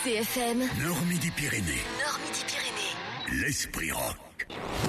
CFM. Nord-Midi-Pyrénées. Nord-Midi-Pyrénées. L'Esprit Rock.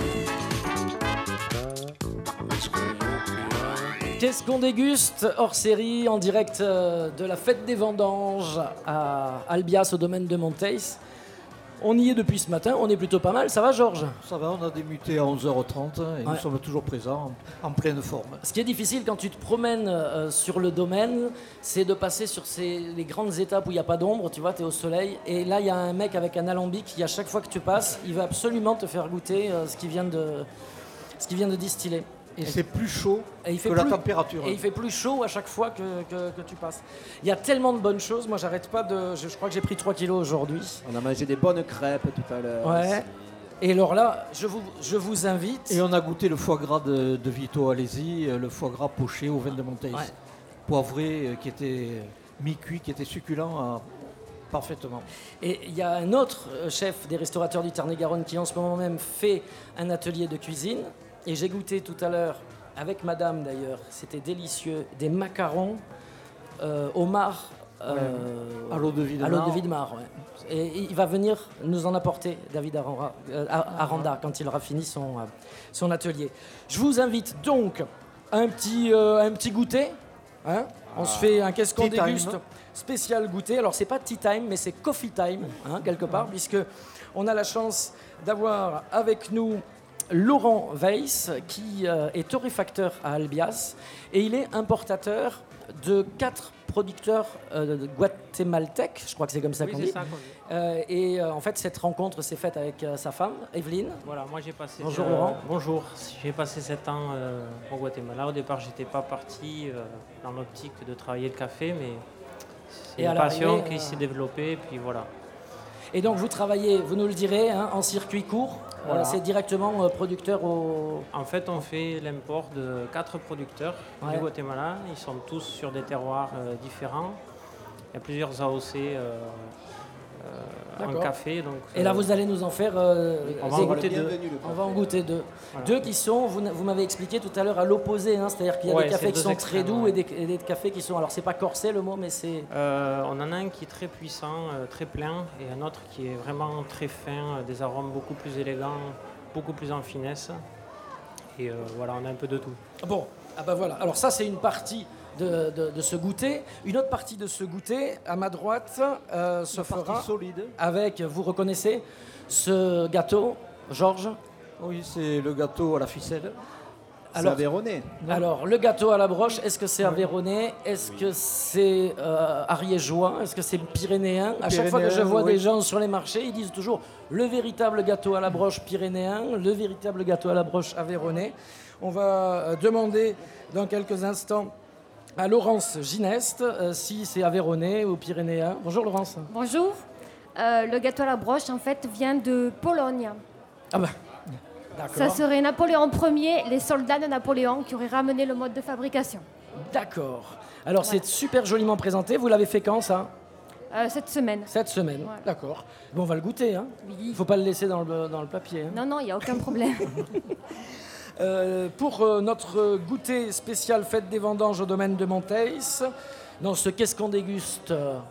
Qu'est-ce qu'on déguste hors série en direct de la fête des vendanges à Albias au domaine de Monteils. On y est depuis ce matin, on est plutôt pas mal. Ça va, Georges ? Ça va, on a débuté à 11h30 et nous sommes toujours présents en pleine forme. Ce qui est difficile quand tu te promènes sur le domaine, c'est de passer sur les grandes étapes où il n'y a pas d'ombre, tu vois, tu es au soleil. Et là, il y a un mec avec un alambic qui, à chaque fois que tu passes, il va absolument te faire goûter ce qu'il vient de distiller. Et c'est plus chaud que la température. Et il fait plus chaud à chaque fois que tu passes. Il y a tellement de bonnes choses. Moi, j'arrête pas de... Je crois que j'ai pris 3 kilos aujourd'hui. On a mangé des bonnes crêpes tout à l'heure. Ouais. Et alors là, je vous invite... Et on a goûté le foie gras de Vito Alesi, le foie gras poché au vin de Monteils. Ouais. Poivré, qui était mi-cuit, qui était succulent parfaitement. Et il y a un autre chef des restaurateurs du Tarn-et-Garonne qui en ce moment même fait un atelier de cuisine. Et j'ai goûté tout à l'heure, avec madame d'ailleurs, c'était délicieux, des macarons homard à l'eau de Videmar. Ouais. Et il va venir nous en apporter, David Aranda, quand il aura fini son atelier. Je vous invite donc à un petit goûter. Hein. On se fait un qu'est-ce qu'on déguste spécial goûter. Alors c'est pas tea time, mais c'est coffee time, quelque part, puisque on a la chance d'avoir avec nous Laurent Weiss, qui est torréfacteur à Albias, et il est importateur de 4 producteurs guatémaltèques, je crois que c'est comme ça qu'on dit. En fait, cette rencontre s'est faite avec sa femme, Evelyne. Voilà, moi j'ai passé... Bonjour Laurent. Bonjour, j'ai passé 7 ans au Guatemala. Au départ, j'étais pas parti dans l'optique de travailler le café, mais c'est une passion qui s'est développée, et puis voilà. Et donc vous travaillez, vous nous le direz, en circuit court. Voilà. C'est directement producteur au... En fait, on fait l'import de 4 producteurs du Guatemala. Ils sont tous sur des terroirs différents. Il y a plusieurs AOC en café. Donc, et là, vous allez nous en faire... on va en goûter 2. On va en goûter 2. Voilà. 2 qui sont, vous m'avez expliqué tout à l'heure, à l'opposé. C'est-à-dire qu'il y a des cafés qui sont très doux et des cafés qui sont... Alors, c'est pas corsé le mot, mais c'est... on en a un qui est très puissant, très plein, et un autre qui est vraiment très fin, des arômes beaucoup plus élégants, beaucoup plus en finesse. Et voilà, on a un peu de tout. Bon, voilà. Alors ça, c'est une partie de ce goûter. Une autre partie de ce goûter, à ma droite, se fera solide. Avec, vous reconnaissez, ce gâteau, Georges ? Oui, c'est le gâteau à la ficelle. C'est aveyronais. Alors, le gâteau à la broche, est-ce que c'est aveyronais ? Est-ce que c'est ariégeois ? Est-ce que c'est pyrénéen ? À chaque fois que je vois des gens sur les marchés, ils disent toujours le véritable gâteau à la broche pyrénéen, le véritable gâteau à la broche aveyronais. On va demander dans quelques instants à Laurence Gineste si c'est aveyronais ou pyrénéen. Bonjour Laurence. Bonjour. Le gâteau à la broche, en fait, vient de Pologne. Ah bah, d'accord. Ça serait Napoléon Ier, les soldats de Napoléon qui auraient ramené le mode de fabrication. D'accord. Alors c'est super joliment présenté. Vous l'avez fait quand ça ? Cette semaine. Cette semaine, voilà. D'accord. Bon, on va le goûter. Oui. Il ne faut pas le laisser dans le papier. Non, il n'y a aucun problème. Pour notre goûter spécial fête des vendanges au domaine de Monteils, dans ce qu'est-ce qu'on déguste,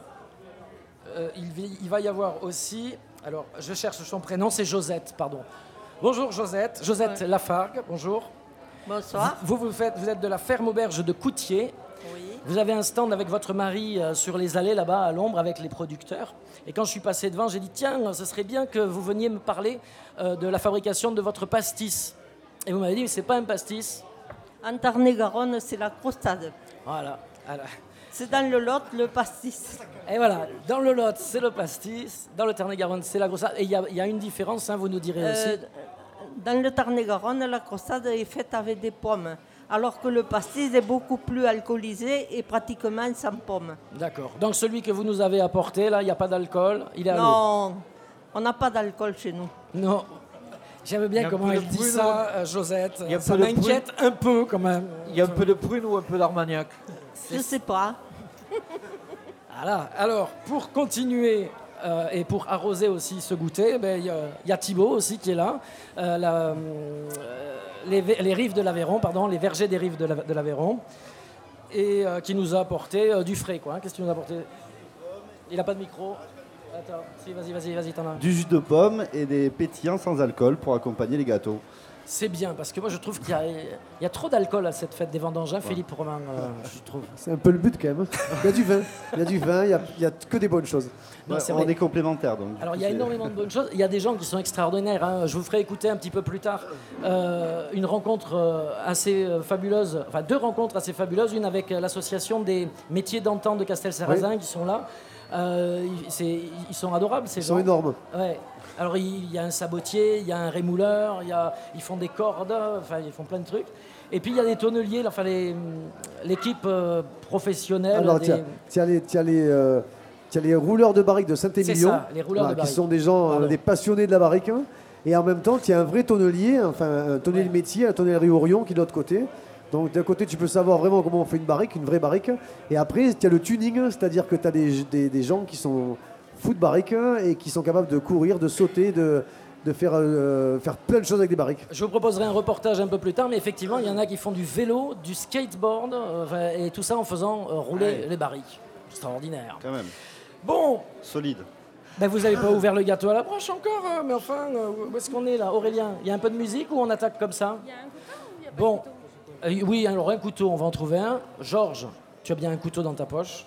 il va y avoir aussi, alors je cherche son prénom, c'est Josette, pardon. Bonjour Josette Lafargue, bonjour. Bonsoir. Vous êtes de la ferme auberge de Coutier. Oui. Vous avez un stand avec votre mari sur les allées là-bas à l'ombre avec les producteurs. Et quand je suis passé devant, j'ai dit tiens, ce serait bien que vous veniez me parler de la fabrication de votre pastis. Et vous m'avez dit, mais c'est pas un pastis. En Tarn-et-Garonne, c'est la crostade. Voilà. C'est dans le Lot, le pastis. Et voilà, dans le Lot, c'est le pastis. Dans le Tarn-et-Garonne, c'est la crostade. Et il y a une différence, vous nous direz aussi. Dans le Tarn-et-Garonne, la crostade est faite avec des pommes. Alors que le pastis est beaucoup plus alcoolisé et pratiquement sans pommes. D'accord. Donc celui que vous nous avez apporté, là, il n'y a pas d'alcool. Il est à l'eau. Non, on n'a pas d'alcool chez nous. Non. J'aime bien comment elle dit ça, Josette. Ça m'inquiète un peu quand même. Il y a un peu de prune ou un peu d'armagnac ? Je ne sais pas. Voilà. Alors, pour continuer et pour arroser aussi ce goûter, il y a Thibaut aussi qui est là. Les rives de l'Aveyron, les vergers des rives de l'Aveyron. Et qui nous a apporté du frais, quoi. Qu'est-ce qu'il nous a apporté ? Il n'a pas de micro. Attends, si, vas-y, t'en as. Du jus de pomme et des pétillants sans alcool pour accompagner les gâteaux. C'est bien, parce que moi je trouve qu'il y a trop d'alcool à cette fête des vendanges, Philippe Romain, je trouve. C'est un peu le but quand même. Il y a du vin, il y a que des bonnes choses. Non, on est complémentaires donc. Alors il y a énormément de bonnes choses, il y a des gens qui sont extraordinaires, hein. Je vous ferai écouter un petit peu plus tard une rencontre assez fabuleuse, enfin 2 rencontres assez fabuleuses, une avec l'association des métiers d'antan de Castelsarrasin qui sont là. Ils sont adorables ces gens. Ils sont énormes. Ouais. Alors il y a un sabotier, il y a un rémouleur, ils font des cordes, enfin ils font plein de trucs. Et puis il y a des tonneliers, enfin l'équipe professionnelle. Alors tu as les rouleurs de barrique de Saint-Émilion. C'est ça, les rouleurs de barrique. Qui sont des gens, des passionnés de la barrique. Hein. Et en même temps, tu as un vrai tonnelier, enfin un tonnelier de métier, un tonnelier Orion qui est de l'autre côté. Donc d'un côté, tu peux savoir vraiment comment on fait une barrique, une vraie barrique. Et après, tu as le tuning, c'est-à-dire que tu as des gens qui sont fous de barrique et qui sont capables de courir, de sauter, de faire plein de choses avec des barriques. Je vous proposerai un reportage un peu plus tard, mais effectivement, il y en a qui font du vélo, du skateboard, et tout ça en faisant rouler les barriques. Extraordinaire. Quand même. Bon. Solide. Ben, vous n'avez pas ouvert le gâteau à la broche encore, mais enfin, où est-ce qu'on est là, Aurélien? Il y a un peu de musique ou on attaque comme ça? Il y a un couteau ou il y a pas de couteau? Oui, alors un couteau, on va en trouver un. Georges, tu as bien un couteau dans ta poche.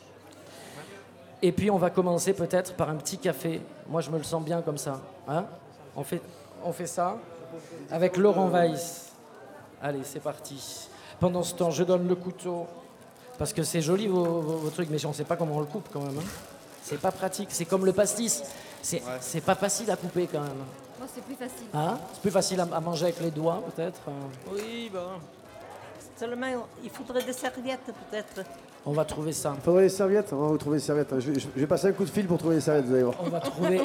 Et puis on va commencer peut-être par un petit café. Moi je me le sens bien comme ça. Hein, on fait ça avec Laurent Weiss. Allez, c'est parti. Pendant ce temps, je donne le couteau. Parce que c'est joli vos trucs, mais on ne sait pas comment on le coupe quand même. Hein. C'est pas pratique, c'est comme le pastis. C'est pas facile à couper quand même. Moi, c'est plus facile. Hein, c'est plus facile à manger avec les doigts peut-être. Oui, bon. Seulement, il faudrait des serviettes peut-être. On va trouver ça. Il faudrait des serviettes. On va vous trouver des serviettes. Je vais passer un coup de fil pour trouver des serviettes, vous allez voir. On va trouver.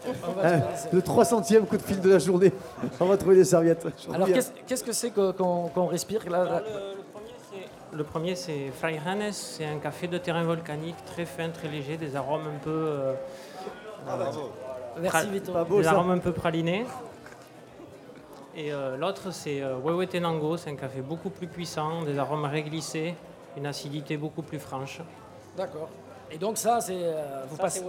Le 300e coup de fil de la journée. On va trouver des serviettes. Alors qu'est-ce que c'est qu'on respire là? Le premier, c'est Freihannes. C'est un café de terrain volcanique, très fin, très léger, des arômes un peu. Merci Vito. Des arômes un peu pralinés. Et l'autre, c'est Huehuetenango. C'est un café beaucoup plus puissant, des arômes réglissés, une acidité beaucoup plus franche. D'accord. Et donc ça, c'est... vous passez...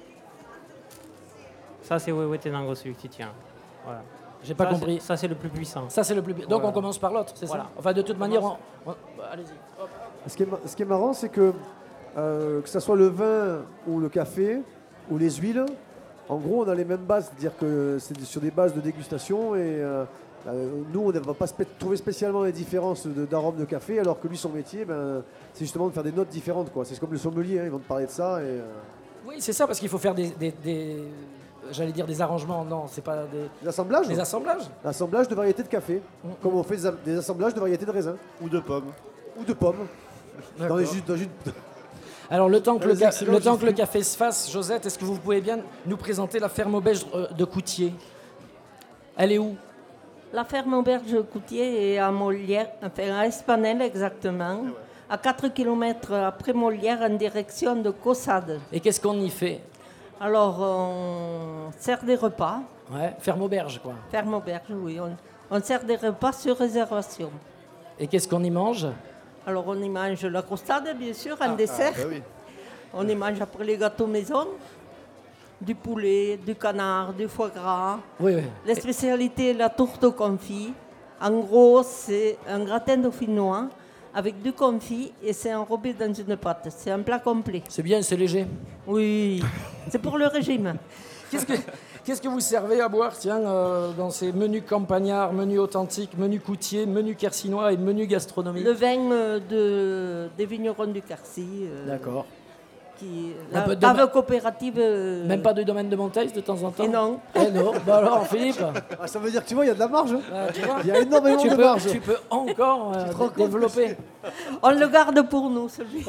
Ça, c'est Huehuetenango, celui qui tient. Voilà. J'ai pas compris. Ça, c'est le plus puissant. Ça, c'est le plus... Donc on commence par l'autre, c'est ça? Enfin, de toute manière, allez-y. Hop. Ce qui est marrant, c'est que ce soit le vin ou le café ou les huiles, en gros, on a les mêmes bases, c'est-à-dire que c'est sur des bases de dégustation et nous, on ne va pas trouver spécialement les différences d'arômes de café, alors que lui, son métier, c'est justement de faire des notes différentes, quoi. C'est comme le sommelier, hein, ils vont te parler de ça. Oui, c'est ça, parce qu'il faut faire j'allais dire des arrangements, non, c'est pas des assemblages. Des assemblages. L'assemblage de variétés de café, comme on fait des assemblages de variétés de raisins. Ou de pommes. Ou de pommes. Dans les jus. Alors, le temps que le café se fasse, Josette, est-ce que vous pouvez bien nous présenter la ferme auberge de Coutier? Elle est où? La ferme auberge de Coutier est à Molière, enfin à Espanel exactement, à 4 km après Molière en direction de Caussade. Et qu'est-ce qu'on y fait? Alors, on sert des repas. Ouais, ferme auberge, quoi. Ferme auberge, oui. On sert des repas sur réservation. Et qu'est-ce qu'on y mange? Alors, on y mange la crostade, bien sûr, en dessert. Bah oui. On y mange après les gâteaux maison, du poulet, du canard, du foie gras. Oui. La spécialité, la tourte au confit. En gros, c'est un gratin dauphinois avec du confit et c'est enrobé dans une pâte. C'est un plat complet. C'est bien, c'est léger. Oui, c'est pour le régime. Qu'est-ce que vous servez à boire, tiens, dans ces menus campagnards, menus authentiques, menus Coutier, menus quercinois et menus gastronomiques? Le vin des vignerons du Quercy. D'accord. La coopérative. Même pas de domaine de Monteil de temps en temps? Et non. Eh non. Bah alors, Philippe. Ça veut dire que tu vois, il y a de la marge. Il y a énormément de marge. Tu peux encore développer. On le garde pour nous, celui.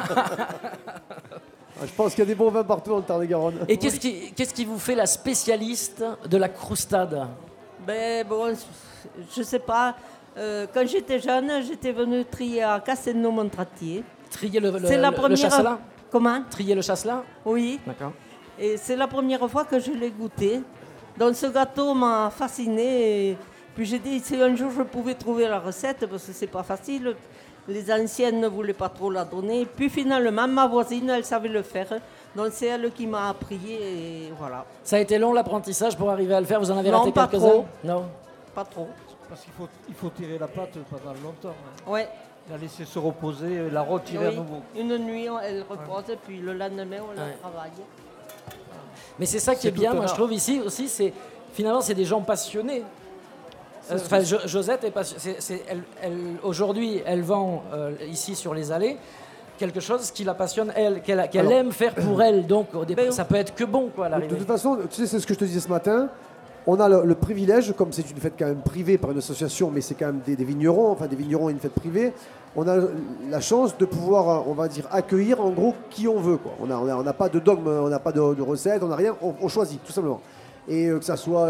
Je pense qu'il y a des bons vins partout dans le Tarn-et-Garonne. Et qu'est-ce qui vous fait la spécialiste de la croustade? Ben bon, je sais pas. Quand j'étais jeune, j'étais venue trier à Castelnau-Montratier. Trier le première... chasselas? Comment? Trier le chasselas? Oui. D'accord. Et c'est la première fois que je l'ai goûté. Donc ce gâteau m'a fasciné. Et puis j'ai dit si un jour je pouvais trouver la recette, parce que c'est pas facile. Les anciennes ne voulaient pas trop la donner. Puis finalement, ma voisine, elle savait le faire. Donc c'est elle qui m'a appris et voilà. Ça a été long l'apprentissage pour arriver à le faire. Vous en avez Non, raté pas quelques-uns? trop. Non. Pas trop. Parce qu'il faut tirer la pâte pendant longtemps. Ouais. La laisser se reposer, la retirer à nouveau. Une nuit, elle repose, et puis le lendemain, on la travaille. Mais c'est ça qui est bien, moi je trouve ici aussi, finalement c'est des gens passionnés. Enfin, Josette est passionnée. Aujourd'hui, elle vend ici sur les allées quelque chose qui la passionne elle, qu'elle aime faire pour elle. Donc ça peut être que bon quoi à l'arrivée. De toute façon, tu sais, c'est ce que je te disais ce matin. On a le privilège, comme c'est une fête quand même privée par une association, mais c'est quand même des vignerons, enfin des vignerons et une fête privée, on a la chance de pouvoir, on va dire, accueillir en gros qui on veut, quoi. On n'a pas de dogme, on n'a pas de recette, on n'a rien, on choisit tout simplement. Et que ça soit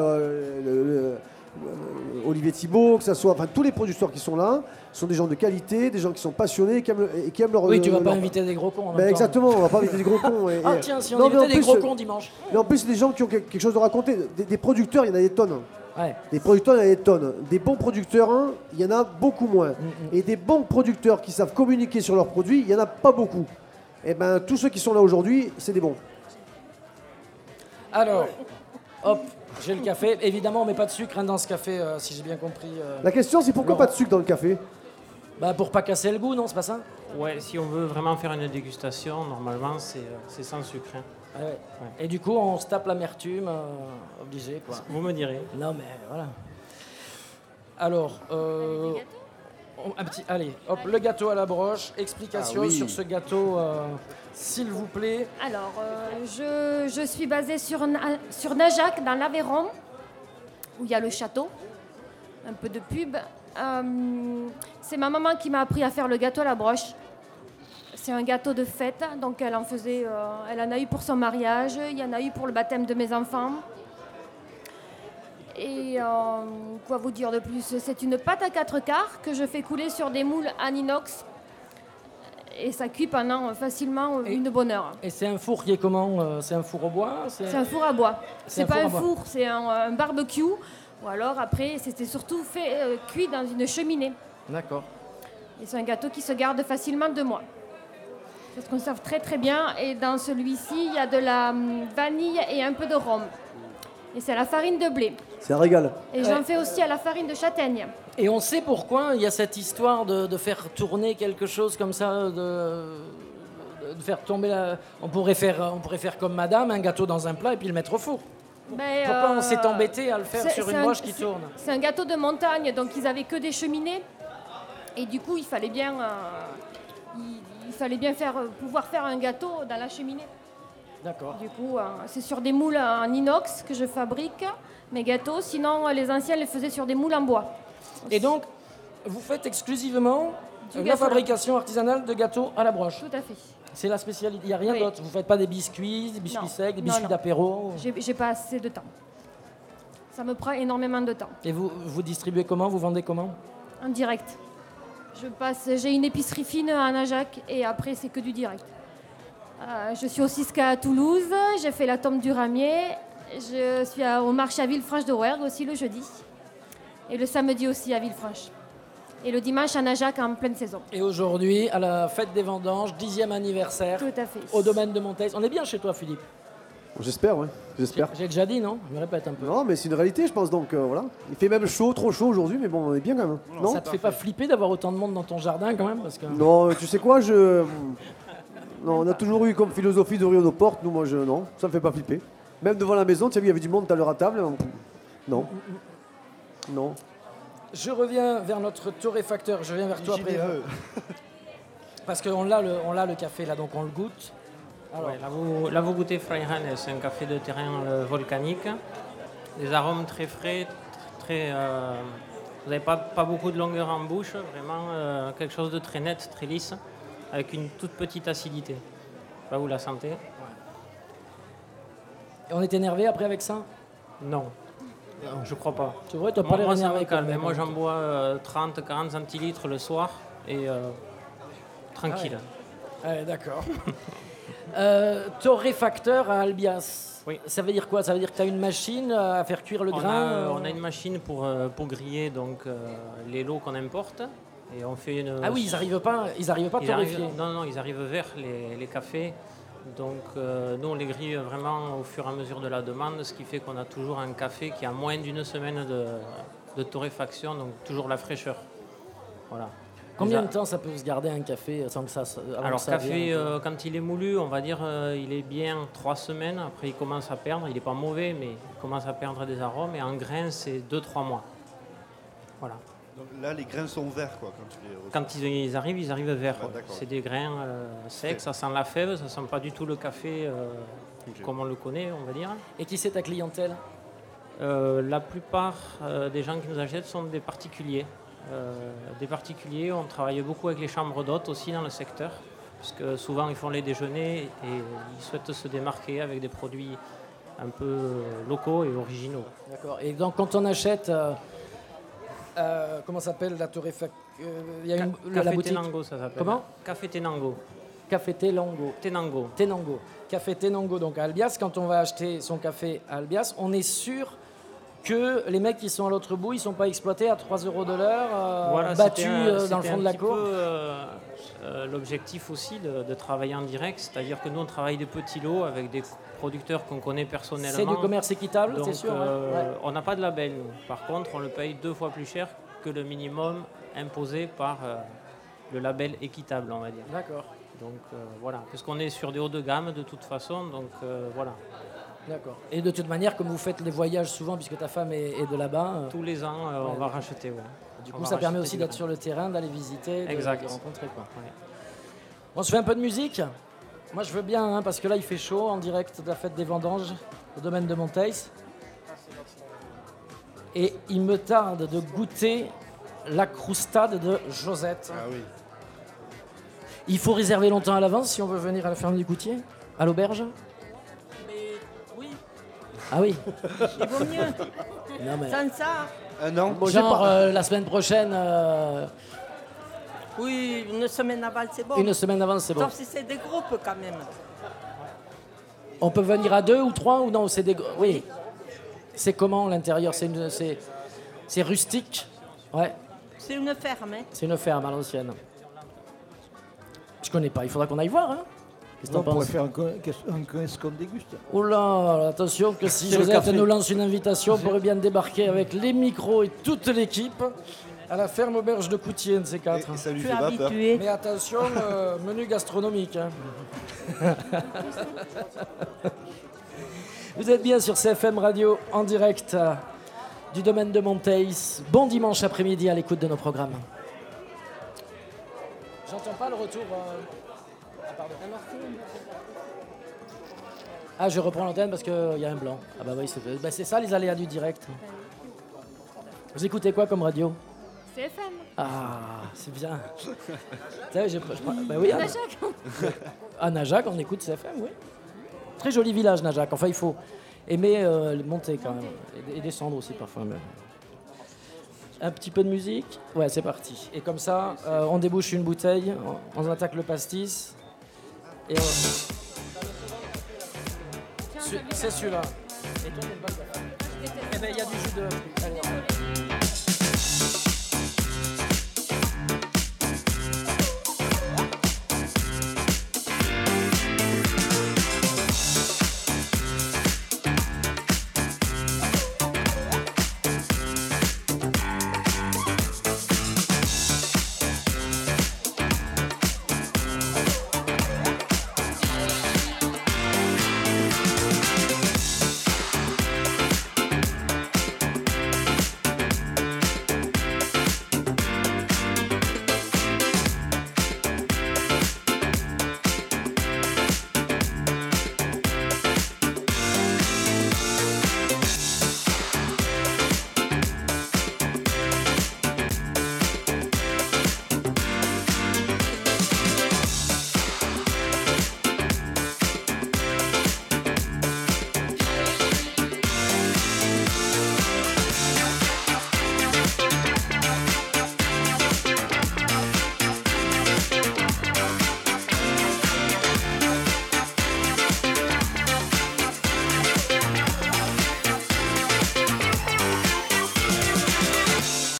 Olivier Thibault, que ça soit, enfin tous les producteurs qui sont là, sont des gens de qualité, des gens qui sont passionnés et qui aiment leur. Oui, tu vas pas inviter des gros cons. Exactement, on va pas inviter des gros cons. Tiens, si on invitait des gros cons dimanche. Mais en plus, c'est des gens qui ont quelque chose de raconter. Des producteurs, il y en a des tonnes. Ouais. Des producteurs, il y en a des tonnes. Des bons producteurs, il y en a beaucoup moins. Et des bons producteurs qui savent communiquer sur leurs produits, il y en a pas beaucoup. Et ben, tous ceux qui sont là aujourd'hui, c'est des bons. Alors, hop. J'ai le café. Évidemment, on met pas de sucre dans ce café, si j'ai bien compris. La question, c'est pourquoi pas de sucre dans le café? Bah pour pas casser le goût, non, c'est pas ça? Ouais, si on veut vraiment faire une dégustation, normalement, c'est sans sucre. Hein. Ah ouais. Ouais. Et du coup, on se tape l'amertume, obligé, quoi. Vous me direz. Non, mais voilà. Alors, allez, hop, le gâteau à la broche. Explication sur ce gâteau, s'il vous plaît. Alors, je suis basée sur Najac, dans l'Aveyron, où il y a le château. Un peu de pub. C'est ma maman qui m'a appris à faire le gâteau à la broche. C'est un gâteau de fête, donc elle en a eu pour son mariage, il y en a eu pour le baptême de mes enfants. Et quoi vous dire de plus? C'est une pâte à 4 quarts que je fais couler sur des moules en inox. Et ça cuit pendant facilement une bonne heure. Et c'est un four qui est comment? C'est un four au bois? C'est un four à bois. C'est pas un four, c'est un barbecue. Ou alors après, c'était surtout fait cuit dans une cheminée. D'accord. Et c'est un gâteau qui se garde facilement 2 mois. Ça se conserve très très bien. Et dans celui-ci, il y a de la vanille et un peu de rhum. Et c'est à la farine de blé. C'est un régal. Et j'en fais aussi à la farine de châtaigne. Et on sait pourquoi il y a cette histoire de faire tourner quelque chose comme ça, de faire tomber on pourrait faire comme madame, un gâteau dans un plat et puis le mettre au four. Pourquoi on s'est embêté à le faire sur une broche qui tourne? C'est un gâteau de montagne, donc ils avaient que des cheminées. Et du coup, il fallait bien pouvoir faire un gâteau dans la cheminée. D'accord. Du coup, c'est sur des moules en inox que je fabrique mes gâteaux. Sinon, les anciens les faisaient sur des moules en bois. Et donc, vous faites exclusivement la fabrication artisanale de gâteaux à la broche? Tout à fait. C'est la spécialité, il n'y a rien d'autre? Vous ne faites pas des biscuits secs, des biscuits d'apéro? J'ai pas assez de temps. Ça me prend énormément de temps. Et vous distribuez comment? Vous vendez comment? En direct. J'ai une épicerie fine à Najac et après c'est que du direct. Je suis au Cisca à Toulouse, j'ai fait la tombe du Ramier, je suis au marché à Villefranche de Rouergue aussi le jeudi. Et le samedi aussi à Villefranche. Et le dimanche à Najac en pleine saison. Et aujourd'hui, à la fête des vendanges, 10e anniversaire. Tout à fait. Au domaine de Monteils. On est bien chez toi, Philippe? J'espère, oui. J'espère. J'ai déjà dit, non? Je me répète un peu. Non, mais c'est une réalité, je pense. Donc voilà. Il fait même chaud, trop chaud aujourd'hui, mais bon, on est bien quand même. Non, ça te fait pas flipper d'avoir autant de monde dans ton jardin quand même parce que... Non, tu sais quoi, non, on a toujours eu comme philosophie d'ouvrir nos portes. Nous, non, ça me fait pas flipper. Même devant la maison, tu as vu, il y avait du monde tout à l'heure à table. Non. Non. Je reviens vers notre torréfacteur. Je reviens vers toi après. Parce qu'on l'a le café là, donc on le goûte. Alors. Ouais, là, vous goûtez Freihan, c'est un café de terrain volcanique. Des arômes très frais, très. Vous n'avez pas beaucoup de longueur en bouche, vraiment quelque chose de très net, très lisse, avec une toute petite acidité. Là, vous la sentez. Et on est énervé après avec ça? Non. Non, je crois pas. C'est vrai, tu n'as pas l'air énervé quand même. Moi, j'en bois 30-40 centilitres le soir et tranquille. Ah ouais, d'accord. Torréfacteur à Albias. Oui. Ça veut dire quoi? Ça veut dire que tu as une machine à faire cuire le grain? On a une machine pour griller donc, les lots qu'on importe. Et on fait une... Ah oui, ils n'arrivent pas à torréfier. Non, ils arrivent verts, les cafés. Donc nous, on les grille vraiment au fur et à mesure de la demande, ce qui fait qu'on a toujours un café qui a moins d'une semaine de torréfaction, donc toujours la fraîcheur. Voilà. Combien de temps ça peut se garder un café sans que ça... Alors café, quand il est moulu, on va dire il est bien 3 semaines. Après, il commence à perdre. Il n'est pas mauvais, mais il commence à perdre des arômes. Et en grains, c'est 2-3 mois. Voilà. Donc là, les grains sont verts, quoi, quand tu les reçois. Quand ils arrivent verts. Ah, Ouais. C'est des grains secs, ça sent la fève, ça sent pas du tout le café comme on le connaît, on va dire. Et qui c'est ta clientèle? La plupart des gens qui nous achètent sont des particuliers. On travaille beaucoup avec les chambres d'hôtes aussi dans le secteur, parce que souvent ils font les déjeuners et ils souhaitent se démarquer avec des produits un peu locaux et originaux. D'accord. Et donc quand on achète, comment s'appelle la torréfaction? Il y a la boutique. Tenango, ça s'appelle. Comment? Café Tenango. Café Tenango. Tenango. Café Tenango, donc à Albias. Quand on va acheter son café à Albias, on est sûr que les mecs qui sont à l'autre bout, ils ne sont pas exploités à 3 € de l'heure, Voilà, battus dans le fond de la cour. L'objectif aussi de travailler en direct, c'est-à-dire que nous on travaille des petits lots avec des producteurs qu'on connaît personnellement. C'est du commerce équitable, donc, c'est sûr. On n'a pas de label, nous. Par contre, on le paye 2 fois plus cher que le minimum imposé par le label équitable, on va dire. D'accord. Donc voilà, parce qu'on est sur des hauts de gamme de toute façon, donc voilà. D'accord. Et de toute manière, comme vous faites les voyages souvent, puisque ta femme est de là-bas... Tous les ans, on va racheter, ouais. Du coup, ça permet aussi d'être sur le terrain, d'aller visiter, de rencontrer, quoi. Ouais. On se fait un peu de musique? Moi, je veux bien, hein, parce que là, il fait chaud, en direct de la fête des vendanges, au domaine de Monteils. Et il me tarde de goûter la croustade de Josette. Ah oui. Il faut réserver longtemps à l'avance si on veut venir à la ferme du Goutier, à l'auberge? Ah oui. Il vaut mieux. Non, mais... Sans ça. Non. Genre la semaine prochaine. Oui, une semaine avant, c'est bon. Une semaine avant, c'est bon. Sauf si c'est des groupes quand même. On peut venir à 2 ou 3 ou non? C'est des... Oui. C'est comment l'intérieur? C'est rustique? Ouais. C'est une ferme. Hein. C'est une ferme à l'ancienne. Je connais pas. Il faudra qu'on aille voir. Hein. Qu'est-ce que On t'en pourrait penses? faire un qu'est-ce qu'on déguste. Oh là, attention que si C'est le Josette café. nous lance une invitation, on pourrait bien débarquer avec les micros et toute l'équipe à la ferme auberge de Coutier, un de ces 4. Et ça lui Je fait suis pas peur. habitué. Mais attention, menu gastronomique. Hein. Vous êtes bien sur CFM Radio en direct du domaine de Monteils. Bon dimanche après-midi à l'écoute de nos programmes. J'entends pas le retour. Ah, pardon. Ah, je reprends l'antenne parce qu'il y a un blanc. Ah bah oui, c'est ça les aléas du direct. Vous écoutez quoi comme radio? CFM. Ah, c'est bien. Bah oui, à Najac. à Najac, on écoute CFM, oui. Très joli village, Najac. Enfin, il faut aimer monter quand même. Et descendre aussi parfois. Mais... Un petit peu de musique? Ouais, c'est parti. Et comme ça, on débouche une bouteille, on attaque le pastis. Et c'est celui-là. Et toi, t'aimes pas le café? Eh ben, il y a du jus de... Allez,